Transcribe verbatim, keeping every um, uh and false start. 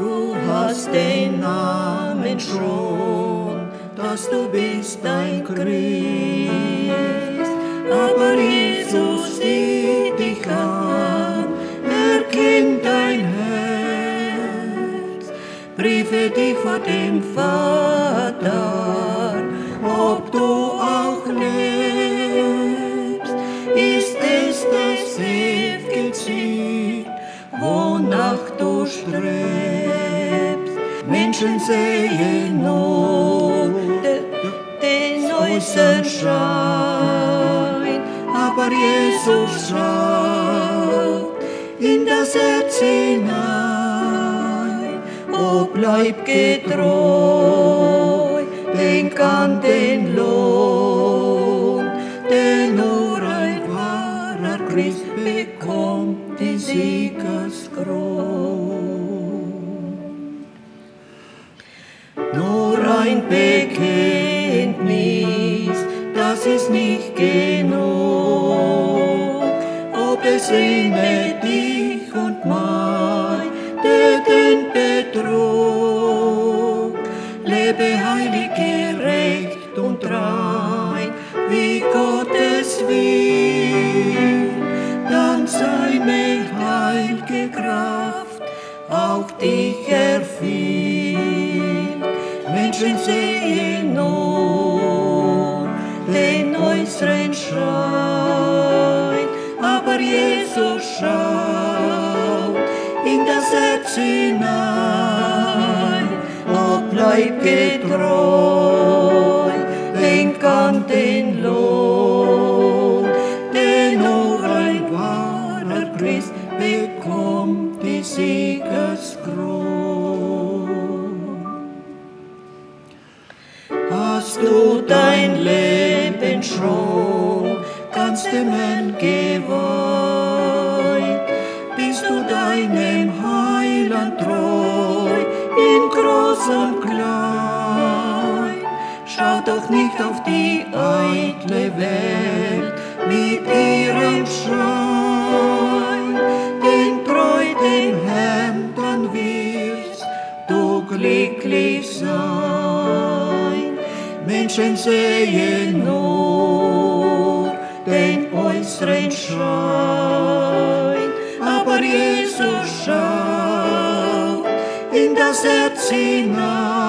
Du hast den Namen schon, dass du bist ein Christ. Aber Jesus sieht dich an, erkennt dein Herz. Briefe dich vor dem Vater, ob du auch lebst. Ist es das ewige Ziel, wonach du strebst? Menschen sehen nur den äußeren Schein, aber Jesus schaut in das Herz hinein. Oh, bleib getreu, denk an den Lohn, denn nur ein wahrer Christ bekommt die Siegeskrone. Nur ein Bekenntnis, das ist nicht genug. Ob es ringe dich und meide den Betrug, lebe heilig, gerecht und rein, wie Gottes will, dann seine heilige Kraft auch dich erfüllt. Menschen sehen nur den äußeren Schein, aber Jesus schaut in das Herz hinein. Oh, bleib getreu, denk an den Lohn, denn nur ein wahrer Christ bekommt die Siegeskrone. Hast du dein Leben schon ganz dem Herrn geweiht? Bist du deinem Heiland treu, in groß und klein? Schau doch nicht auf die eitle Welt mit ihrem Schein, denn treu dem Herrn, dann wirst du glücklich sein. Menschen sehen nur den äußeren Schein, aber Jesus schaut in das Herz hinein.